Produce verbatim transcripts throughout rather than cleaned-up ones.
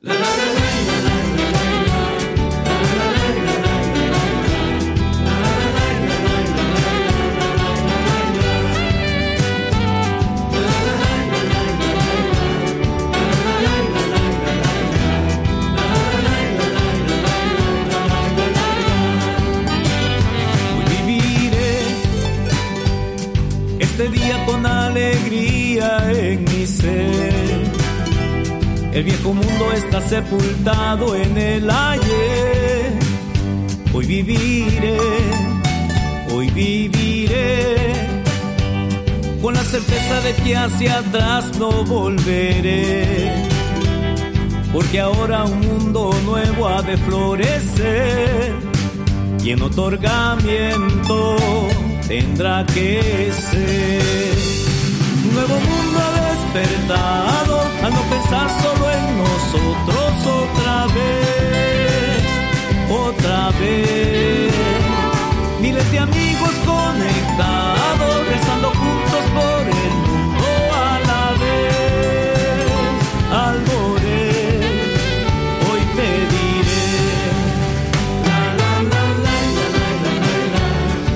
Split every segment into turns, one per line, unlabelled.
Este día con alegría en mi ser, el viejo mundo está sepultado en el ayer. Hoy viviré, hoy viviré, con la certeza de que hacia atrás no volveré, porque ahora un mundo nuevo ha de florecer, y en otorgamiento tendrá que ser. Un nuevo mundo ha despertado al no pensar solo en nosotros otra vez, otra vez. Miles de amigos conectados, rezando juntos por el mundo a la vez. Al morir, hoy pediré. La la la la la la la la.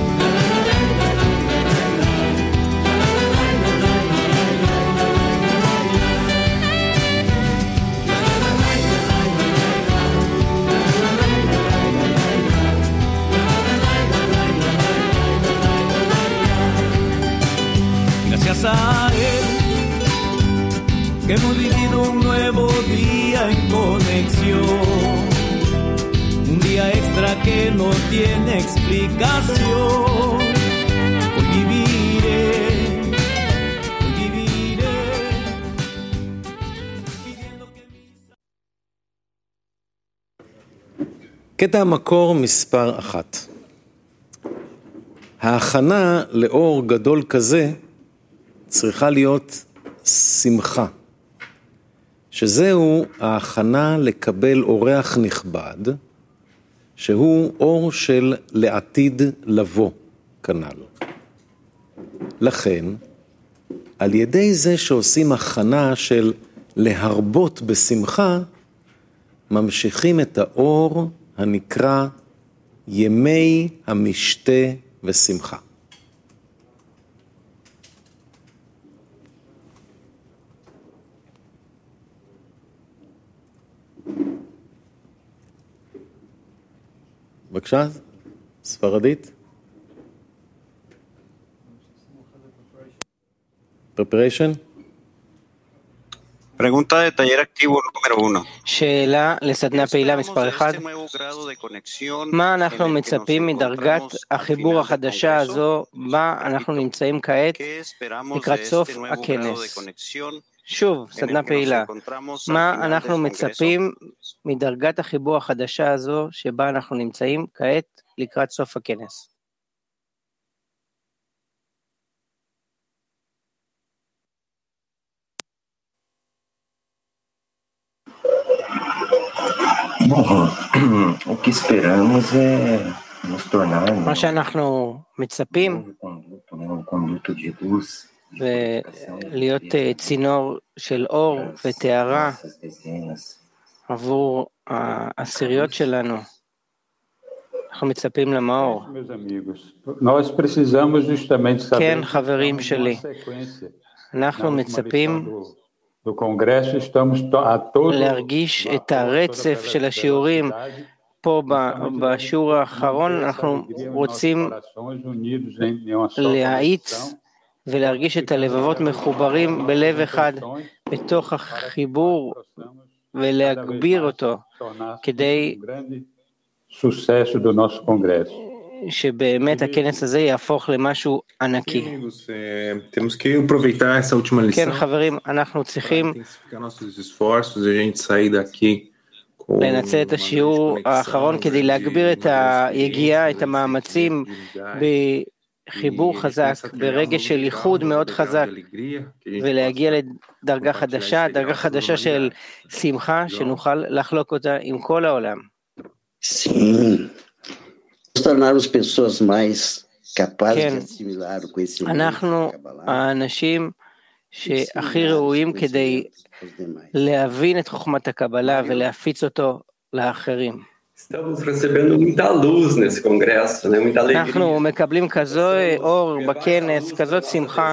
Gracias a él que hemos vivido un nuevo día en conexión, un día extra que no tiene explicación. Hoy viviré, hoy viviré, pidiendo que mi...
קטע המקור מספר אחת. ההכנה לאור גדול כזה צריכה להיות שמחה, שזהו ההכנה לקבל אורח נכבד, שהוא אור של לעתיד לבוא כנ"ל. לכן, על ידי זה שעושים הכנה של להרבות בשמחה, ממשיכים את האור הנקרא ימי המשתה ושמחה. בבקשה, ספרדית. Preparation.
Pregunta de taller activo número uno.
שאלה לסדנה פעילה מספר אחד. מה אנחנו מצפים מדרגת החיבור החדשה הזו בה אנחנו נמצאים כעת לקראת סוף הכנס? שוב, סדנה פעילה. מה אנחנו מצפים מדרגת החיבור החדשה הזו שבה אנחנו נמצאים כעת לקראת סוף הכנס?
O que esperamos é nos tornar
מה שאנחנו מצפים ולהיות צינור של אור ותארה עבור העשיריות שלנו. אנחנו מצפים למאור. כן, חברים שלי, אנחנו מצפים להרגיש את הרצף של השיעורים פה בשיעור האחרון. אנחנו רוצים להאיץ ולהרגיש את הלבבות מחוברים בלב אחד בתוך החיבור ולהגביר אותו כדי שבאמת הכנס הזה יהפוך למשהו ענקי. כן חברים, אנחנו צריכים לנצל את השיעור האחרון כדי להגביר את היגיעה, את המאמצים בחיבור חזק, ברגע של ייחוד מאוד חזק, ולהגיע לדרגה חדשה, דרגה חדשה של שמחה, שנוכל לחלוק אותה עם כל העולם. כן, אנחנו האנשים שהכי ראויים כדי להבין את חוכמת הקבלה ולהפיץ אותו לאחרים. אנחנו מקבלים כזו אור בכנס, כזאת שמחה,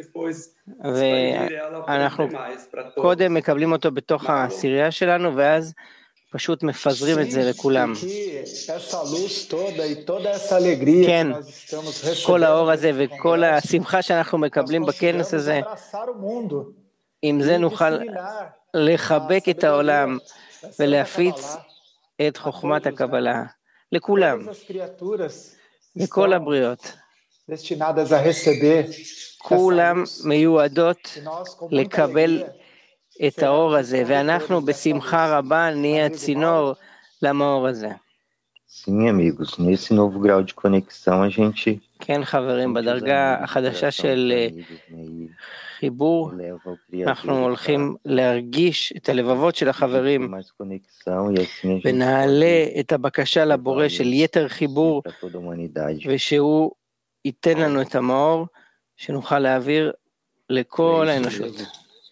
ואנחנו קודם מקבלים אותו בתוך העשירייה שלנו, ואז פשוט מפזרים את זה לכולם. כן, כל האור הזה וכל השמחה שאנחנו מקבלים בכנס הזה, עם זה נוכל לחבק את העולם ולהפיץ את חוכמת הקבלה לכולם, לכל הבריות. כולם מיועדות לקבל את האור הזה, ואנחנו בשמחה רבה נהיה צינור למאור הזה.
Sim, amigos, nesse novo grau de conexão a gente
כן, חברים, בדרגה החדשה של חיבור, אנחנו הולכים להרגיש את הלבבות של החברים, ונעלה את הבקשה לבורא של יתר חיבור, ושהוא ייתן לנו את המאור, שנוכל להעביר לכל האנושות.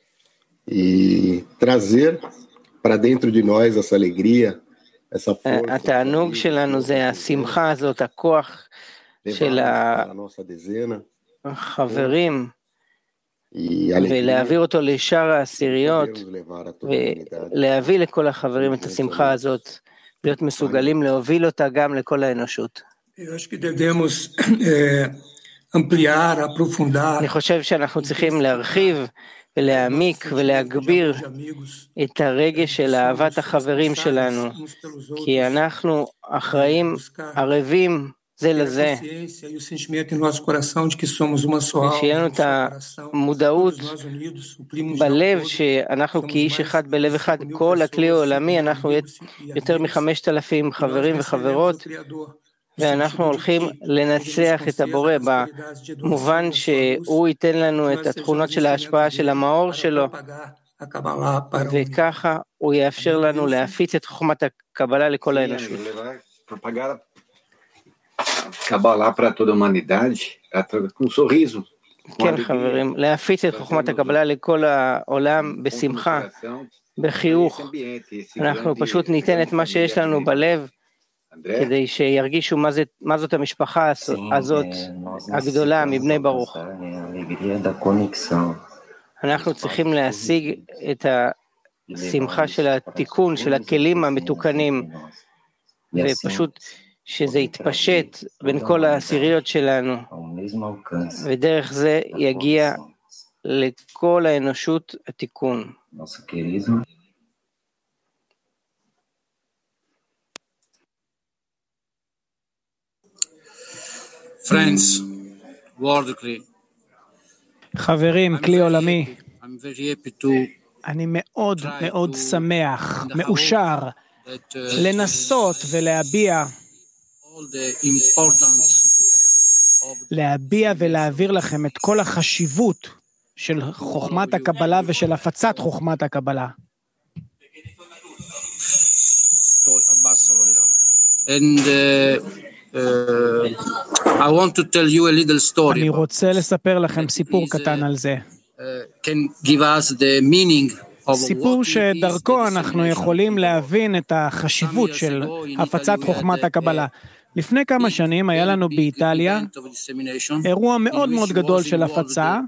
E trazer para dentro de nós essa alegria, essa força.
התענוג שלנו זה השמחה הזאת, הכוח של החברים, ולהעביר אותו לשאר העשיריות, ולהביא לכל החברים את השמחה הזאת, להיות מסוגלים להוביל אותה גם לכל האנושות. אני חושב שאנחנו צריכים להרחיב ולהעמיק ולהגביר את הרגש של אהבת החברים שלנו, כי אנחנו אחראים, ערבים זה לזה, ושיהיה לנו את המודעות בלב שאנחנו כאיש אחד בלב אחד, כל הכלי העולמי, אנחנו יותר מחמשת אלפים חברים וחברות, ואנחנו הולכים לנצח את הבורא במובן שהוא ייתן לנו את התכונות של ההשפעה של המאור שלו, וככה הוא יאפשר לנו להפיץ את חוכמת הקבלה לכל האנושות.
קבלה para toda a humanidade, com um sorriso.
כן, חברים, להפיץ את חוכמת הקבלה לכל העולם בשמחה, בחיוך. אנחנו פשוט ניתן את מה שיש לנו בלב, כדי שירגישו מה, זה, מה זאת המשפחה הזאת הגדולה מבני ברוך. אנחנו צריכים להשיג את השמחה של התיקון, של הכלים המתוקנים, ופשוט שזה יתפשט בין כל העשיריות שלנו, ודרך זה יגיע לכל האנושות התיקון.
Friends, worldly.
חברים, כלי עולמי, אני מאוד מאוד שמח, מאושר, לנסות ולהביע, להביע ולהעביר לכם את כל החשיבות של חוכמת הקבלה ושל הפצת חוכמת הקבלה.
And uh, Uh, I want to tell you a little story.
אני רוצה לספר לכם סיפור קטן על זה.
Uh, can give us the meaning of
סיפור שדרכו אנחנו יכולים להבין את החשיבות של הפצת חוכמת הקבלה. לפני כמה שנים היה לנו באיטליה אירוע מאוד מאוד גדול של הפצה,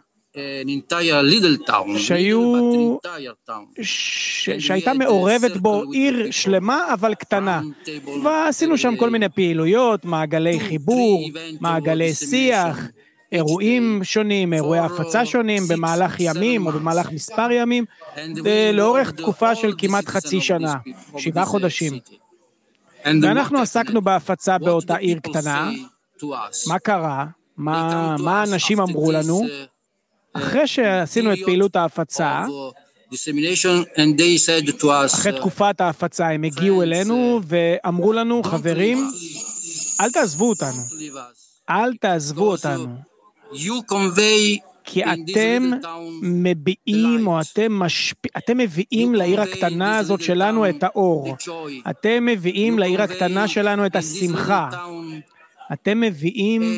שהיו, ש... שהייתה מעורבת בו עיר שלמה אבל קטנה, ועשינו שם כל מיני פעילויות, מעגלי חיבור, מעגלי שיח, אירועים שונים, אירועי הפצה שונים במהלך ימים או במהלך מספר ימים, לאורך תקופה של כמעט חצי שנה, שבעה חודשים. ואנחנו עסקנו בהפצה באותה עיר קטנה. מה קרה? מה, מה האנשים אמרו לנו? אחרי שעשינו את פעילות ההפצה, אחרי תקופת ההפצה, הם הגיעו אלינו ואמרו לנו, חברים, אל תעזבו אותנו, אל תעזבו אותנו, כי אתם מביאים או אתם, משפ... אתם מביאים לעיר הקטנה הזאת שלנו את האור, אתם מביאים לעיר הקטנה שלנו את השמחה, אתם מביאים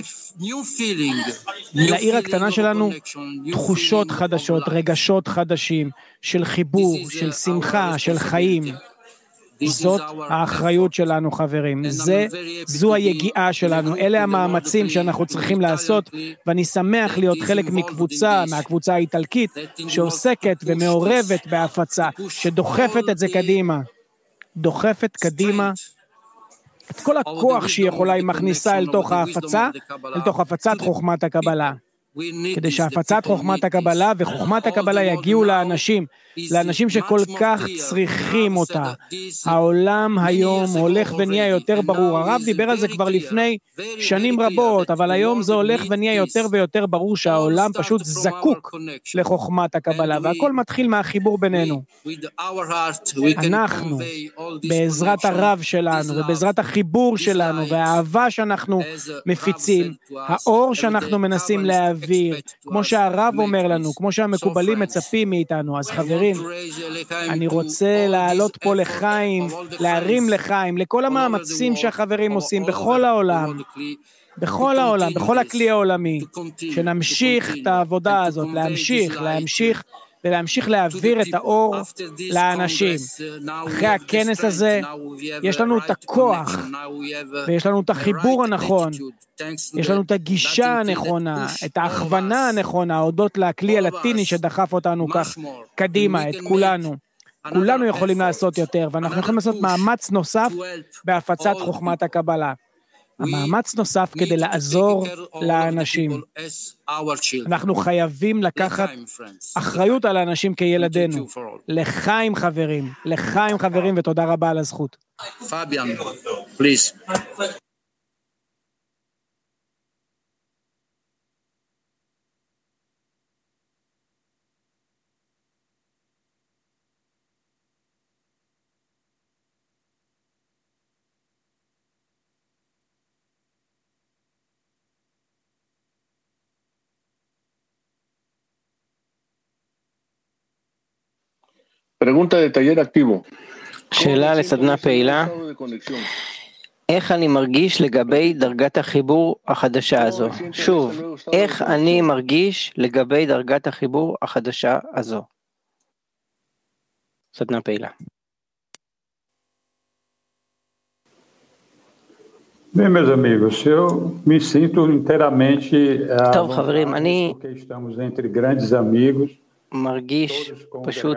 לעיר הקטנה שלנו תחושות חדשות, רגשות חדשים, של חיבור, של שמחה, של חיים. זאת האחריות שלנו, חברים. זה, זו היגיעה שלנו. אלה המאמצים שאנחנו צריכים לעשות, ואני שמח להיות חלק מקבוצה, מהקבוצה האיטלקית, שעוסקת ומעורבת בהפצה, שדוחפת את זה קדימה. דוחפת קדימה את כל הכוח שהיא יכולה, היא מכניסה אל תוך ההפצה, אל תוך הפצת חוכמת הקבלה. כדי שהפצת חוכמת הקבלה וחוכמת הקבלה יגיעו לאנשים, לאנשים שכל כך צריכים אותה. העולם היום הולך ונהיה יותר ברור. הרב דיבר על זה כבר לפני שנים רבות, אבל היום זה הולך ונהיה יותר ויותר ברור שהעולם פשוט זקוק לחוכמת הקבלה, והכל מתחיל מהחיבור בינינו. אנחנו, בעזרת הרב שלנו, ובעזרת החיבור שלנו, והאהבה שאנחנו מפיצים, האור שאנחנו מנסים להביא, כמו שהרב אומר לנו, כמו שהמקובלים מצפים מאיתנו. אז חברים, אני רוצה לעלות פה לחיים, להרים לחיים, לכל המאמצים שהחברים עושים בכל העולם, בכל העולם, בכל הכלי העולמי, שנמשיך את העבודה הזאת, להמשיך, להמשיך, ולהמשיך להעביר את האור לאנשים. אחרי הכנס הזה, יש לנו את הכוח, ויש לנו את החיבור הנכון, יש לנו את הגישה הנכונה, את ההכוונה הנכונה, הודות לכלי הלטיני שדחף אותנו כך קדימה, את כולנו. כולנו יכולים לעשות יותר, ואנחנו יכולים לעשות מאמץ נוסף בהפצת חוכמת הקבלה. המאמץ נוסף כדי לעזור לאנשים. אנחנו חייבים לקחת אחריות על האנשים כילדינו. לחיים חברים, לחיים חברים, ותודה רבה על הזכות.
פביאן, פליז.
Pregunta de taller activo.
שאלה לסדנה פעילה, איך אני מרגיש לגבי דרגת החיבור החדשה הזו? שוב, איך אני מרגיש לגבי דרגת החיבור החדשה הזו? סדנה פעילה.
Bem, meus amigos, eu me sinto inteiramente
טוב, חברים, אני
porque estamos entre grandes amigos.
מרגיש פשוט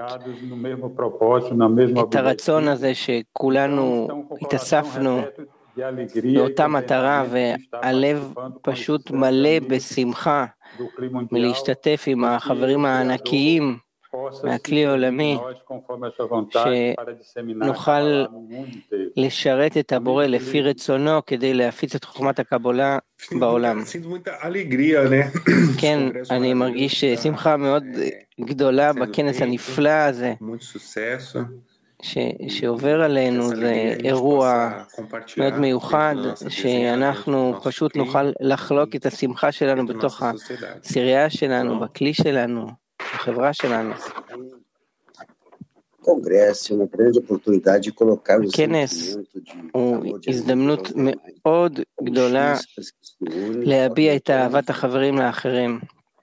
את הרצון הזה שכולנו התאספנו באותה מטרה, והלב פשוט מלא בשמחה מלהשתתף עם החברים הענקיים מהכלי העולמי, שנוכל לשרת את הבורא לפי רצונו כדי להפיץ את חוכמת הקבלה בעולם. כן, אני מרגיש שמחה מאוד גדולה בכנס הנפלא הזה ש, שעובר עלינו. זה אירוע מאוד מיוחד שאנחנו פשוט נוכל לחלוק את השמחה שלנו בתוך הסירייה שלנו, בכלי שלנו, בחברה שלנו. הכנס הוא הזדמנות מאוד גדולה להביע את אהבת החברים לאחרים.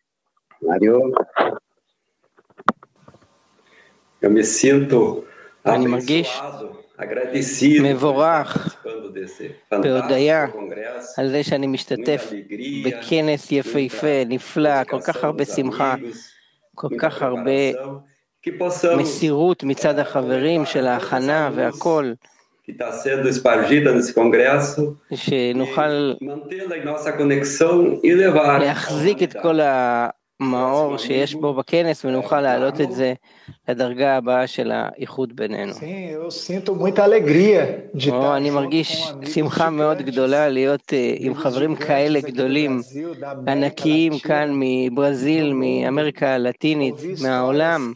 אני מרגיש מבורך בהודיה על זה שאני משתתף בכנס יפהפה, נפלא, כל כך הרבה שמחה, כל כך הרבה מסירות מצד החברים של ההכנה והכל, שנוכל להחזיק את כל המאור שיש בו בכנס ונוכל להעלות את זה לדרגה הבאה של האיחוד בינינו. או, אני מרגיש שמחה מאוד גדולה להיות עם חברים כאלה גדולים, ענקיים כאן מברזיל, מאמריקה הלטינית, מהעולם.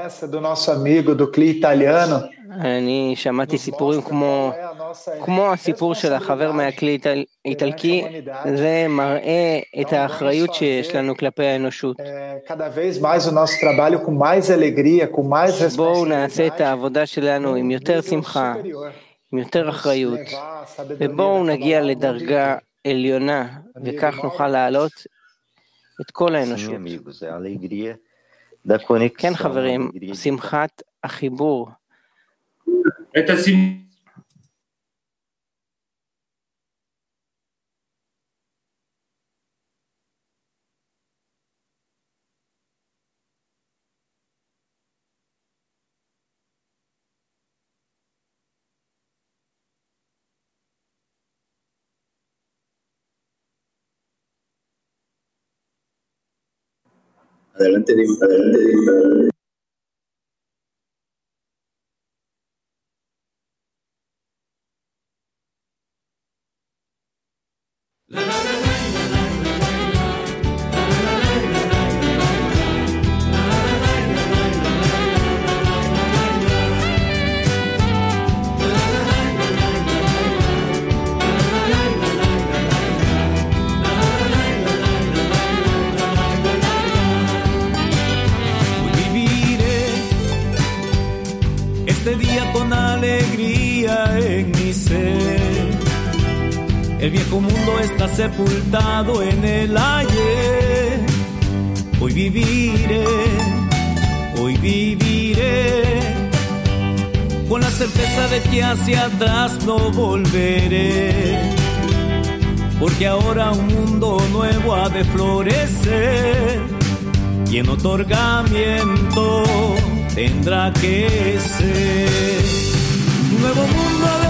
אני שמעתי סיפורים כמו, כמו הסיפור של החבר מהכלי איטלקי. זה מראה את האחריות שיש לנו כלפי האנושות. בואו נעשה את העבודה שלנו עם יותר שמחה, עם יותר אחריות, ובואו נגיע לדרגה עליונה, וכך נוכל להעלות את כל האנושות. כן חברים, שמחת החיבור.
Adelante, dime, adelante, dime, adelante.
Con alegría en mi ser, el viejo mundo está sepultado en el ayer. Hoy viviré, hoy viviré, con la certeza de que hacia atrás no volveré, porque ahora un mundo nuevo ha de florecer, y en otorgamiento tendrá que ser un nuevo mundo de...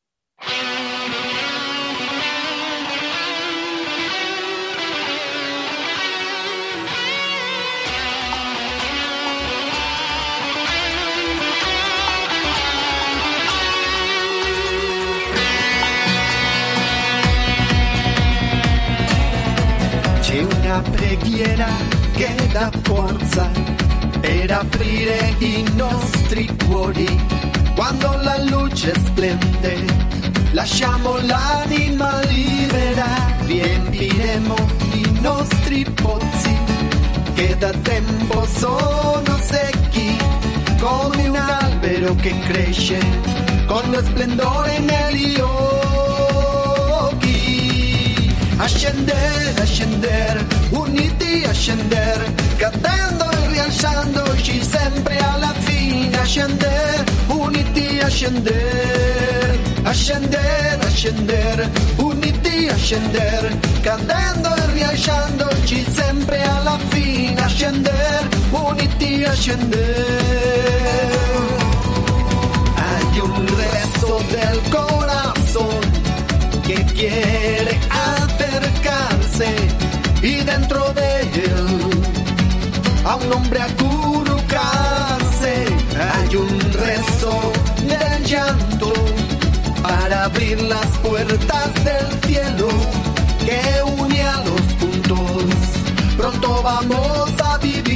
C'è una preghiera che dà forza per aprire i nostri cuori. Quando la luce splende, lasciamo l'anima libera, riempiremo i nostri pozzi che da tempo sono secchi, come un albero che cresce con lo splendore negli occhi. Ascendere, ascendere, uniti a scendere, cadendo e rialzandoci sempre alla fine. Ascendere, uniti a scendere, ascendere, ascendere, uniti a scendere, cadendo e rialzandoci sempre alla fine. Ascendere, uniti a scendere. Hay un rezo del corazón que quiere acercarse y dentro de él a un hombre acurrucarse. Hay un rezo del llanto para abrir las puertas del cielo que une a los puntos. Pronto vamos a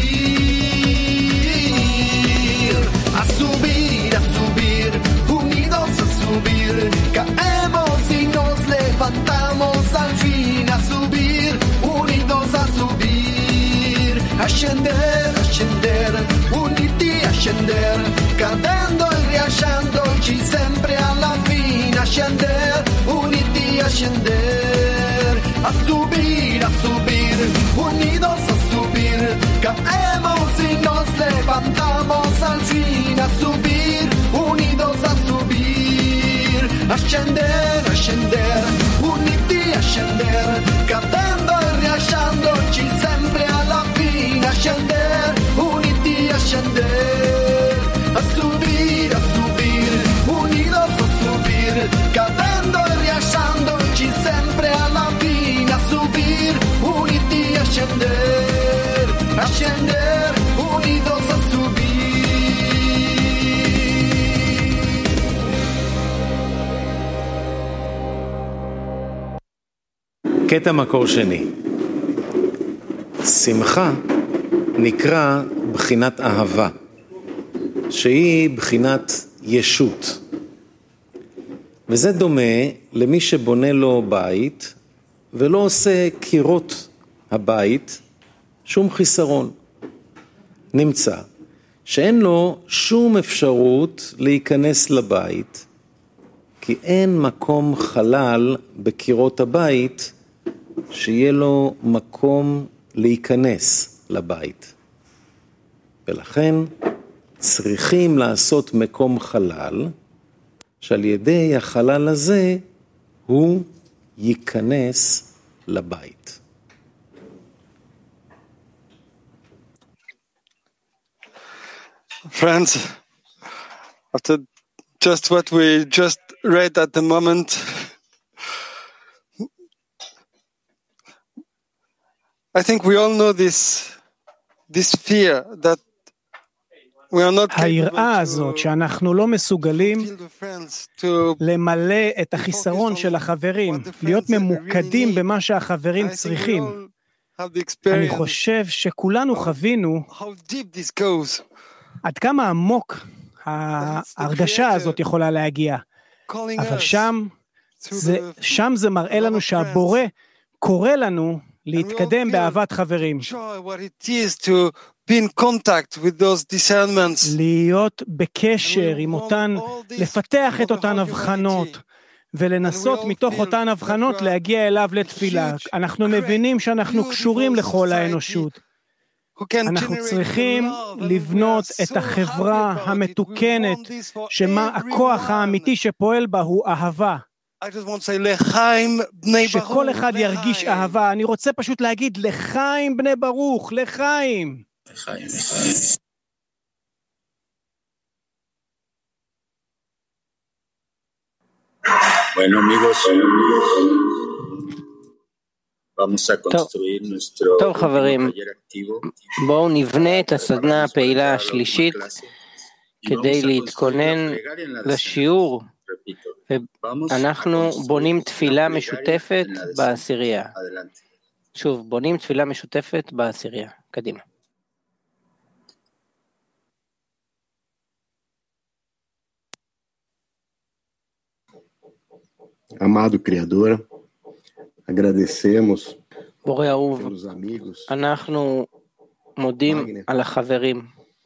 vivir, a subir, a subir, unidos a subir. Caemos y nos levantamos al fin, a subir, unidos a subir. Ascender, ascender, uniti a scendere, cadendo e rialzandoci sempre alla fine. Ascender, uniti a scendere, a subir, a subir, unidos a subir. Caemos y nos levantamos al fin, a subir, unidos a subir. Ascender, ascender, uniti a scendere, cadendo e rialzandoci sempre alla fine. Ascender, uniti a scendere, a subir, a subir, unidos a subir, cadendo e rialzandoci sempre alla fine. A subir, uniti a scendere, a scendere, unidos a subir.
קטע מקור שני. שמחה נקרא בחינת אהבה, שהיא בחינת ישות. וזה דומה למי שבונה לו בית ולא עושה קירות הבית שום חיסרון. נמצא שאין לו שום אפשרות להיכנס לבית, כי אין מקום חלל בקירות הבית שיהיה לו מקום להיכנס לבית. ולכן צריכים לעשות מקום חלל, שעל ידי החלל הזה הוא ייכנס לבית.
Friends, after just what we just read at the moment, I think we all know this this fear that we are not
היראה הזאת שאנחנו לא מסוגלים למלא את החיסרון של החברים, להיות ממוקדים במה שהחברים צריכים. אני חושב שכולנו חווינו עד כמה עמוק ההרגשה הזאת יכולה להגיע. אבל שם זה, שם זה מראה לנו שהבורא קורא לנו להתקדם באהבת חברים. להיות בקשר עם אותן, לפתח את אותן הבחנות, ולנסות מתוך אותן הבחנות להגיע אליו לתפילה. אנחנו מבינים שאנחנו קשורים לכל האנושות. אנחנו צריכים לבנות את החברה המתוקנת, שמה הכוח האמיתי שפועל בה הוא אהבה. שכל אחד ירגיש אהבה. אני רוצה פשוט להגיד לחיים בני ברוך, לחיים. לחיים, לחיים.
Bueno, amigos, vamos a construir nuestro
טוב חברים, בואו נבנה את הסדנה הפעילה השלישית כדי להתכונן לשיעור, ואנחנו בונים תפילה משותפת בעשירייה. שוב, בונים תפילה משותפת בעשירייה. קדימה.
Amado Criador, agradecemos
בורא אהוב, אנחנו מודים על החברים.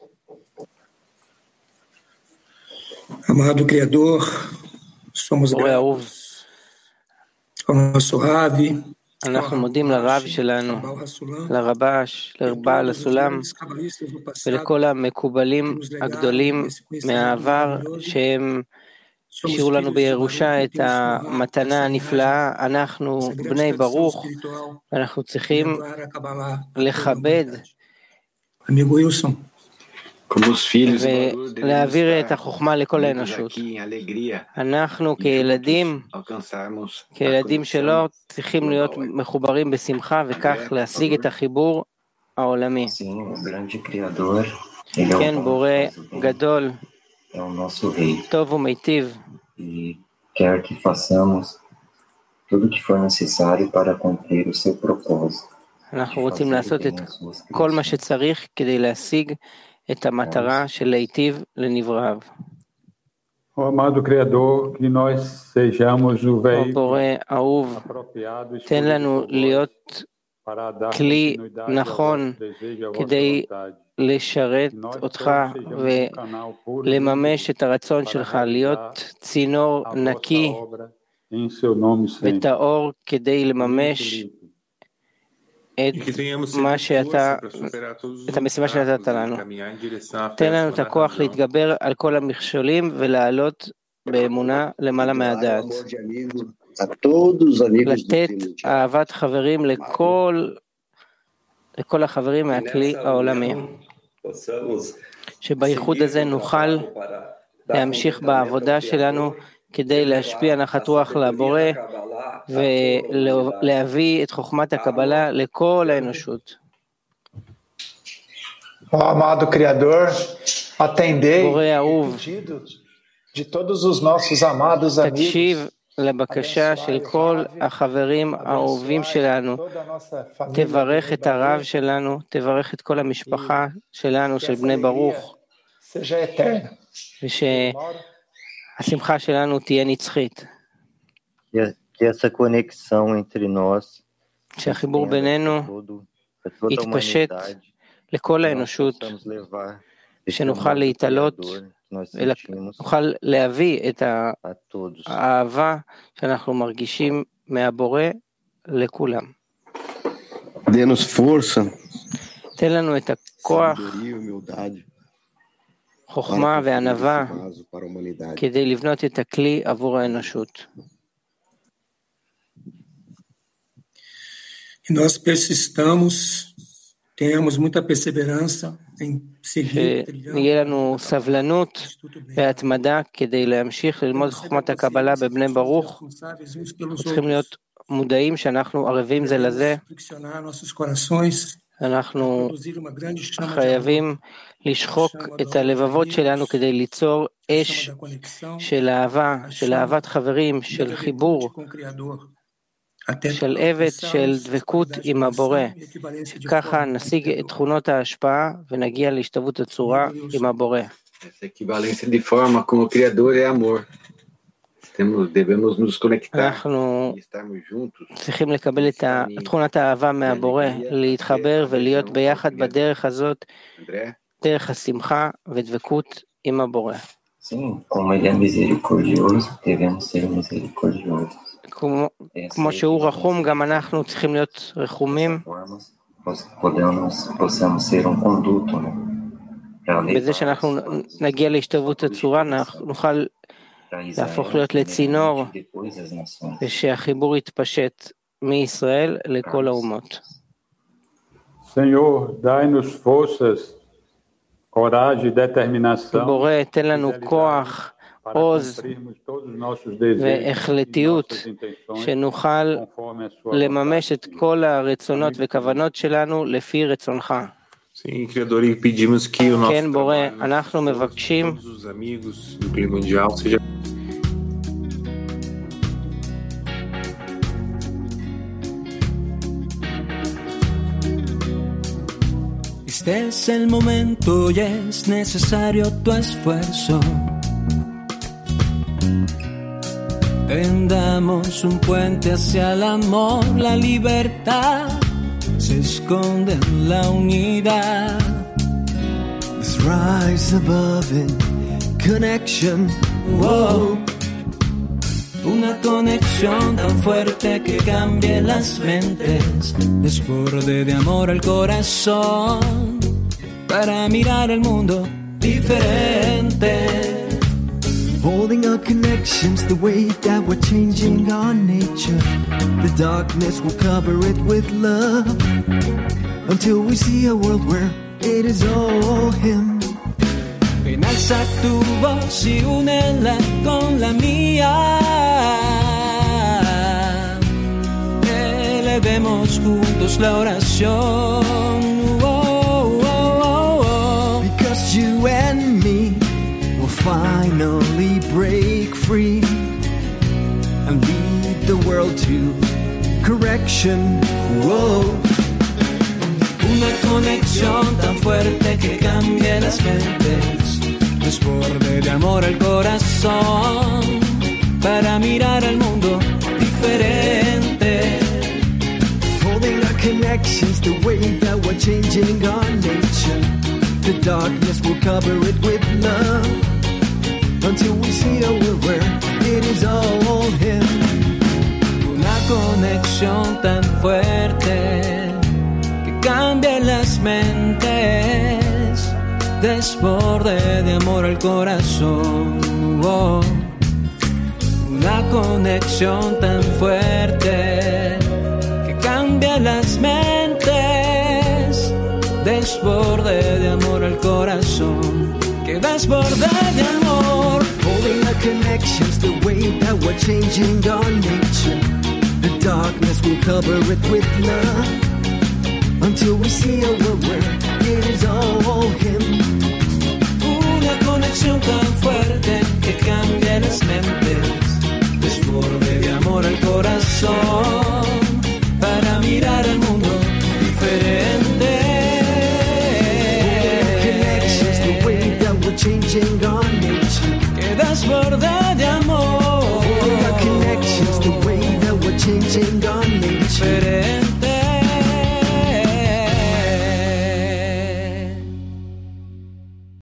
Amado Criador, somos
gratos
ao nosso Rav,
אנחנו מודים לרב שלנו, לרבש, לבעל הסולם, ולכל המקובלים הגדולים מהעבר שהם השאירו לנו בירושה את המתנה הנפלאה. אנחנו בני ברוך, אנחנו צריכים לכבד ולהעביר את החוכמה לכל האנושות. אנחנו כילדים, כילדים שלו, צריכים להיות מחוברים בשמחה, וכך להשיג את החיבור העולמי. כן, בורא גדול, טוב ומיטיב.
quer que façamos tudo que for necessário para cumprir o seu propósito.
אנחנו רוצים לעשות את כל מה שצריך כדי להשיג את המטרה של להיטיב לנבראיו.
O amado Criador, que nós sejamos o veículo
בורא אהוב, תן לנו להיות כלי נכון כדי לשרת אותך ולממש את הרצון שלך, להיות צינור נקי וטהור כדי לממש את מה שאתה, את המשימה שנתת לנו. תן לנו את הכוח להתגבר על כל המכשולים ולעלות באמונה למעלה מהדעת. לתת אהבת חברים לכל לכל החברים מהכלי העולמי. שבייחוד הזה נוכל להמשיך בעבודה שלנו כדי להשפיע נחת רוח לבורא ולהביא את חוכמת הקבלה לכל האנושות.
Amado Criador, atendei
בורא אהוב,
de todos os nossos amados amigos.
תקשיב לבקשה של כל החברים האהובים שלנו, תברך את הרב שלנו, תברך את כל המשפחה שלנו, של בני ברוך, ושהשמחה שלנו תהיה נצחית. שהחיבור בינינו יתפשט לכל האנושות, שנוכל להתעלות ונוכל להביא את האהבה שאנחנו מרגישים מהבורא לכולם. תן לנו את הכוח, חוכמה וענווה כדי לבנות את הכלי עבור האנושות.
Nós persistamos, tenhamos muita perseverança em seguir.
שיהיה לנו סבלנות והתמדה כדי להמשיך ללמוד חוכמת הקבלה בבני ברוך. צריכים להיות מודעים שאנחנו ערבים זה לזה. אנחנו חייבים לשחוק את הלבבות שלנו כדי ליצור אש של אהבה, של אהבת חברים, של חיבור, של אבט, של דבקות עם הבורא. ככה נשיג את תכונות ההשפעה ונגיע להשתוות הצורה עם הבורא. אנחנו צריכים לקבל את תכונת האהבה מהבורא, להתחבר ולהיות ביחד בדרך הזאת, דרך השמחה ודבקות עם הבורא. כמו שהוא רחום, גם אנחנו צריכים להיות רחומים. בזה שאנחנו נגיע להשתוות הצורה, נוכל להפוך להיות לצינור, ושהחיבור יתפשט מישראל לכל האומות.
Senhor, dai-nos forças, coragem, determinação.
בורא, תן לנו כוח, עוז והחלטיות, שנוכל לממש את כל הרצונות וכוונות שלנו לפי רצונך. כן, בורא, אנחנו מבקשים
Este es el momento y es necesario tu esfuerzo. Tendamos un puente hacia el amor, la libertad se esconde en la unidad. Let's rise above in connection. Whoa. Una conexión tan fuerte que cambie las mentes, desborde de amor al corazón, para mirar el mundo diferente. Holding our connections the way that we're changing our nature. The darkness will cover it with love, until we see a world where it is all Him. Ven, alza tu voz y únela con la mía. Elevemos juntos la oración. Oh, oh, oh, oh. Because you and me will finally break free and lead the world to correction. Whoa. Una conexión tan fuerte que cambie las mentes, desborde de amor al corazón, para mirar al mundo diferente. Holding our connections the way that we're changing our nature. The darkness will cover it with love, until we see a world where it is all Him. Una conexión tan fuerte cambia las mentes, desborde de amor al corazón. Oh, una conexión tan fuerte que cambia las mentes, desborde de amor al corazón, que desborde de amor. Holding our connections the way that we're changing our nature. The darkness will cover it with love, until we see a world where it is all